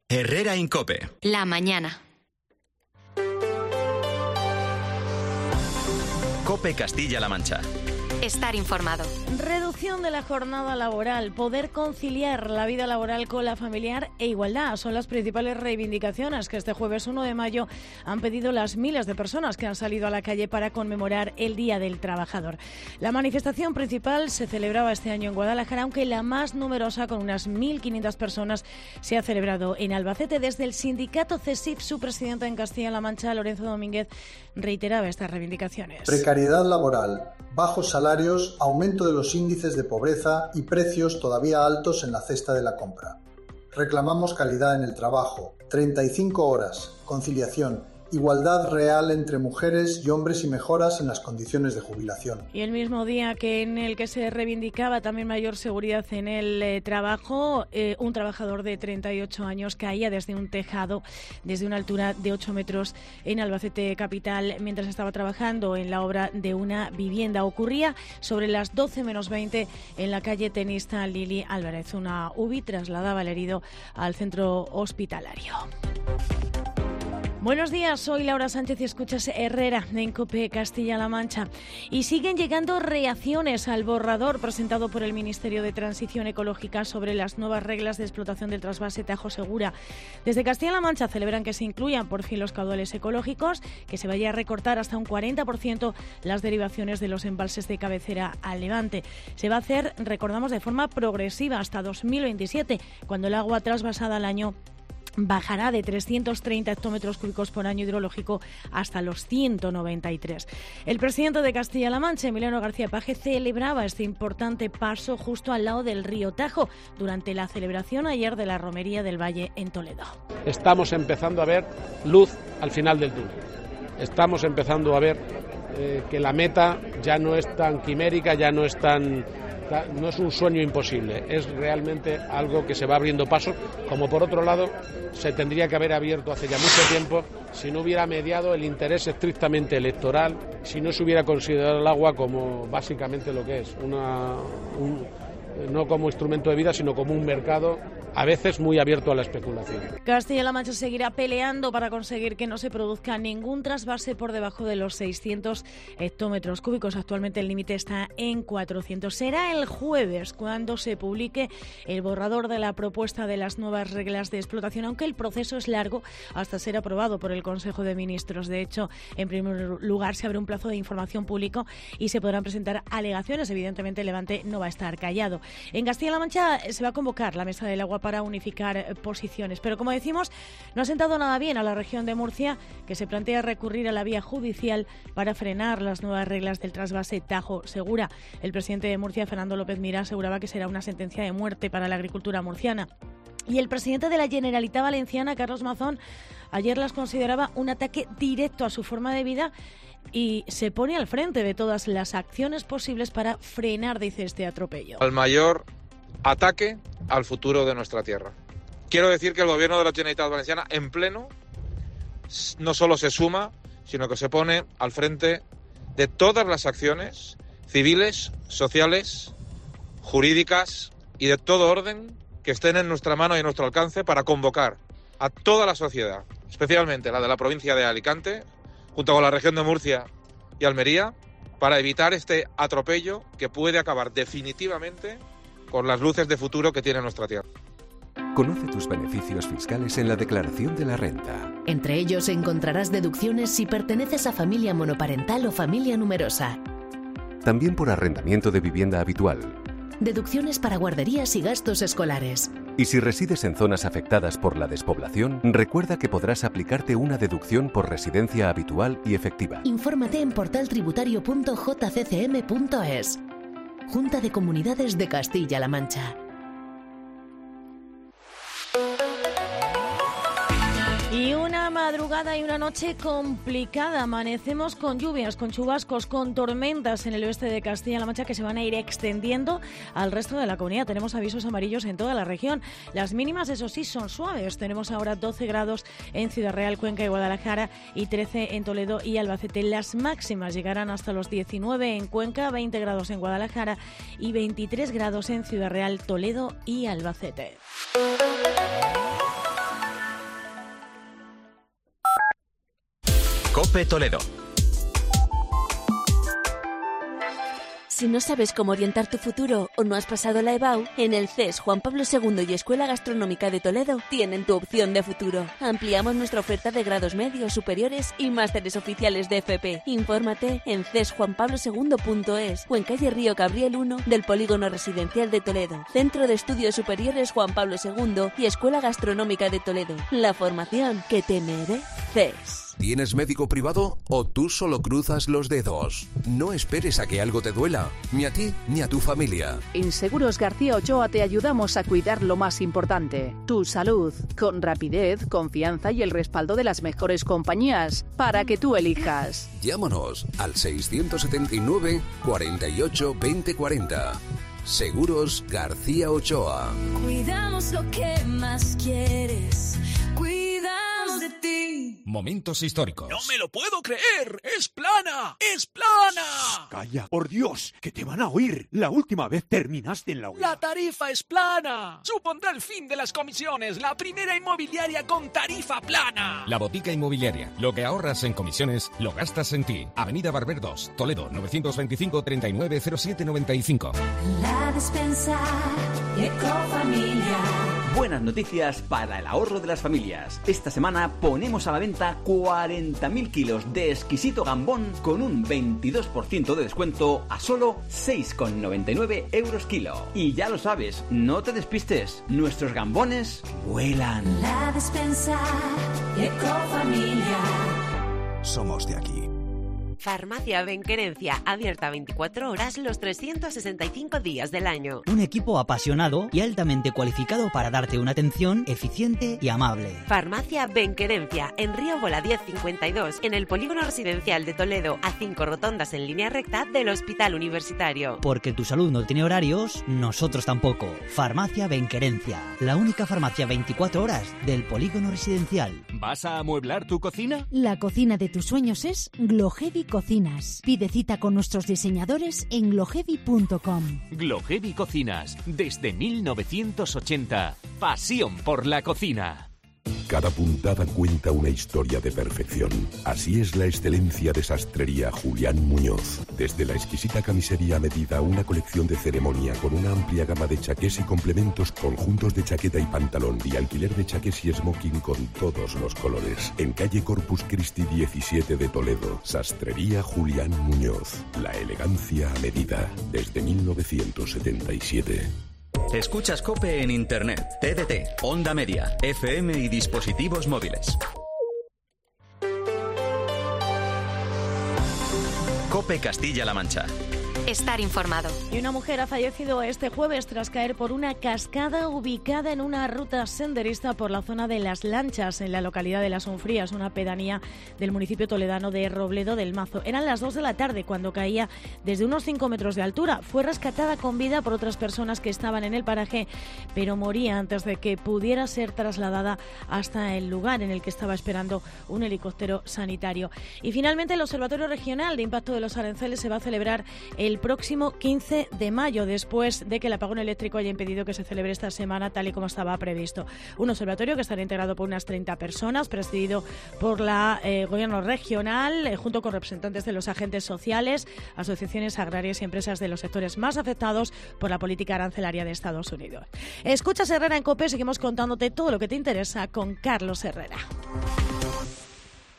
Herrera Incope. La mañana. COPE Castilla-La Mancha. Estar informado. Reducción de la jornada laboral, poder conciliar la vida laboral con la familiar e igualdad son las principales reivindicaciones que este jueves 1 de mayo han pedido las miles de personas que han salido a la calle para conmemorar el Día del Trabajador. La manifestación principal se celebraba este año en Guadalajara, aunque la más numerosa, con unas 1.500 personas, se ha celebrado en Albacete. Desde el sindicato CESIF, su presidenta en Castilla-La Mancha, Lorenzo Domínguez, reiteraba estas reivindicaciones. Precariedad laboral, bajos salarios, aumento de los índices de pobreza y precios todavía altos en la cesta de la compra. Reclamamos calidad en el trabajo, 35 horas, conciliación, igualdad real entre mujeres y hombres y mejoras en las condiciones de jubilación. Y el mismo día que en el que se reivindicaba también mayor seguridad en el trabajo, un trabajador de 38 años caía desde un tejado, desde una altura de 8 metros en Albacete capital, mientras estaba trabajando en la obra de una vivienda. Ocurría sobre las 12 menos 20 en la calle Tenista Lili Álvarez. Una UBI trasladaba al herido al centro hospitalario. Buenos días, soy Laura Sánchez y escuchas Herrera en COPE Castilla-La Mancha. Y siguen llegando reacciones al borrador presentado por el Ministerio de Transición Ecológica sobre las nuevas reglas de explotación del trasvase Tajo Segura. Desde Castilla-La Mancha celebran que se incluyan por fin los caudales ecológicos, que se vaya a recortar hasta un 40% las derivaciones de los embalses de cabecera al Levante. Se va a hacer, recordamos, de forma progresiva hasta 2027, cuando el agua trasvasada al año bajará de 330 hectómetros cúbicos por año hidrológico hasta los 193. El presidente de Castilla-La Mancha, Emiliano García Paje, celebraba este importante paso justo al lado del río Tajo durante la celebración ayer de la Romería del Valle en Toledo. Estamos empezando a ver luz al final del túnel. Estamos empezando a ver que la meta ya no es tan quimérica, ya no es un sueño imposible, es realmente algo que se va abriendo paso, como por otro lado se tendría que haber abierto hace ya mucho tiempo si no hubiera mediado el interés estrictamente electoral, si no se hubiera considerado el agua como básicamente lo que es, no como instrumento de vida, sino como un mercado a veces muy abierto a la especulación. Castilla-La Mancha seguirá peleando para conseguir que no se produzca ningún trasvase por debajo de los 600 hectómetros cúbicos. Actualmente el límite está en 400. Será el jueves cuando se publique el borrador de la propuesta de las nuevas reglas de explotación, aunque el proceso es largo hasta ser aprobado por el Consejo de Ministros. De hecho, en primer lugar, se abre un plazo de información público y se podrán presentar alegaciones. Evidentemente, el Levante no va a estar callado. En Castilla-La Mancha se va a convocar la Mesa del Agua para unificar posiciones. Pero, como decimos, no ha sentado nada bien a la región de Murcia, que se plantea recurrir a la vía judicial para frenar las nuevas reglas del trasvase Tajo Segura. El presidente de Murcia, Fernando López Mira, aseguraba que será una sentencia de muerte para la agricultura murciana. Y el presidente de la Generalitat Valenciana, Carlos Mazón, ayer las consideraba un ataque directo a su forma de vida y se pone al frente de todas las acciones posibles para frenar, dice, este atropello. El mayor ataque al futuro de nuestra tierra. Quiero decir que el gobierno de la Generalitat Valenciana, en pleno, no solo se suma, sino que se pone al frente de todas las acciones civiles, sociales, jurídicas y de todo orden que estén en nuestra mano y en nuestro alcance para convocar a toda la sociedad, especialmente la de la provincia de Alicante, junto con la región de Murcia y Almería, para evitar este atropello que puede acabar definitivamente con las luces de futuro que tiene nuestra tierra. Conoce tus beneficios fiscales en la declaración de la renta. Entre ellos encontrarás deducciones si perteneces a familia monoparental o familia numerosa. También por arrendamiento de vivienda habitual. Deducciones para guarderías y gastos escolares. Y si resides en zonas afectadas por la despoblación, recuerda que podrás aplicarte una deducción por residencia habitual y efectiva. Infórmate en portaltributario.jccm.es. Junta de Comunidades de Castilla-La Mancha. Y una madrugada y una noche complicada. Amanecemos con lluvias, con chubascos, con tormentas en el oeste de Castilla-La Mancha que se van a ir extendiendo al resto de la comunidad. Tenemos avisos amarillos en toda la región. Las mínimas, eso sí, son suaves. Tenemos ahora 12 grados en Ciudad Real, Cuenca y Guadalajara y 13 en Toledo y Albacete. Las máximas llegarán hasta los 19 en Cuenca, 20 grados en Guadalajara y 23 grados en Ciudad Real, Toledo y Albacete. COPE Toledo. Si no sabes cómo orientar tu futuro o no has pasado la EBAU, en el CES Juan Pablo II y Escuela Gastronómica de Toledo tienen tu opción de futuro. Ampliamos nuestra oferta de grados medios, superiores y másteres oficiales de FP. Infórmate en cesjuanpablosegundo.es o en calle Río Cabriel 1 del Polígono Residencial de Toledo. Centro de Estudios Superiores Juan Pablo II y Escuela Gastronómica de Toledo. La formación que te mereces. ¿Tienes médico privado o tú solo cruzas los dedos? No esperes a que algo te duela, ni a ti ni a tu familia. En Seguros García Ochoa te ayudamos a cuidar lo más importante, tu salud, con rapidez, confianza y el respaldo de las mejores compañías, para que tú elijas. Llámanos al 679 48 20 40. Seguros García Ochoa. Cuidamos lo que más quieres. Cuidamos de ti. Momentos históricos. ¡No me lo puedo creer! ¡Es plana! ¡Es plana! Calla, por Dios, que te van a oír. La última vez terminaste en la hoguera. ¡La tarifa es plana! Supondrá el fin de las comisiones. La primera inmobiliaria con tarifa plana. La Botica Inmobiliaria. Lo que ahorras en comisiones, lo gastas en ti. Avenida Barber 2, Toledo, 925 39 07 95. La Despensa Ecofamilia. Buenas noticias para el ahorro de las familias. Esta semana ponemos a la venta 40.000 kilos de exquisito gambón con un 22% de descuento a solo 6,99 euros kilo. Y ya lo sabes, no te despistes, nuestros gambones vuelan. La Despensa Ecofamilia. Somos de aquí. Farmacia Benquerencia, abierta 24 horas los 365 días del año. Un equipo apasionado y altamente cualificado para darte una atención eficiente y amable. Farmacia Benquerencia, en Río Bola 1052, en el Polígono Residencial de Toledo, a 5 rotondas en línea recta del Hospital Universitario. Porque tu salud no tiene horarios, nosotros tampoco. Farmacia Benquerencia, la única farmacia 24 horas del Polígono Residencial. ¿Vas a amueblar tu cocina? La cocina de tus sueños es Gloheavy Cocinas. Pide cita con nuestros diseñadores en gloheavy.com. Gloheavy Cocinas, desde 1980. Pasión por la cocina. Cada puntada cuenta una historia de perfección. Así es la excelencia de Sastrería Julián Muñoz. Desde la exquisita camisería a medida, una colección de ceremonia con una amplia gama de chaqués y complementos, conjuntos de chaqueta y pantalón y alquiler de chaqués y smoking con todos los colores. En calle Corpus Christi 17 de Toledo, Sastrería Julián Muñoz. La elegancia a medida, desde 1977. Escuchas COPE en Internet, TDT, Onda Media, FM y dispositivos móviles. COPE Castilla-La Mancha. Estar informado. Y una mujer ha fallecido este jueves tras caer por una cascada ubicada en una ruta senderista por la zona de Las Lanchas, en la localidad de Las Unfrías, una pedanía del municipio toledano de Robledo del Mazo. Eran las 2 de la tarde cuando caía desde unos 5 metros de altura. Fue rescatada con vida por otras personas que estaban en el paraje, pero moría antes de que pudiera ser trasladada hasta el lugar en el que estaba esperando un helicóptero sanitario. Y finalmente el Observatorio Regional de Impacto de los Aranceles se va a celebrar el próximo 15 de mayo, después de que el apagón eléctrico haya impedido que se celebre esta semana tal y como estaba previsto. Un observatorio que estará integrado por unas 30 personas, presidido por la gobierno regional, junto con representantes de los agentes sociales, asociaciones agrarias y empresas de los sectores más afectados por la política arancelaria de Estados Unidos. Escuchas Herrera en COPE, seguimos contándote todo lo que te interesa con Carlos Herrera.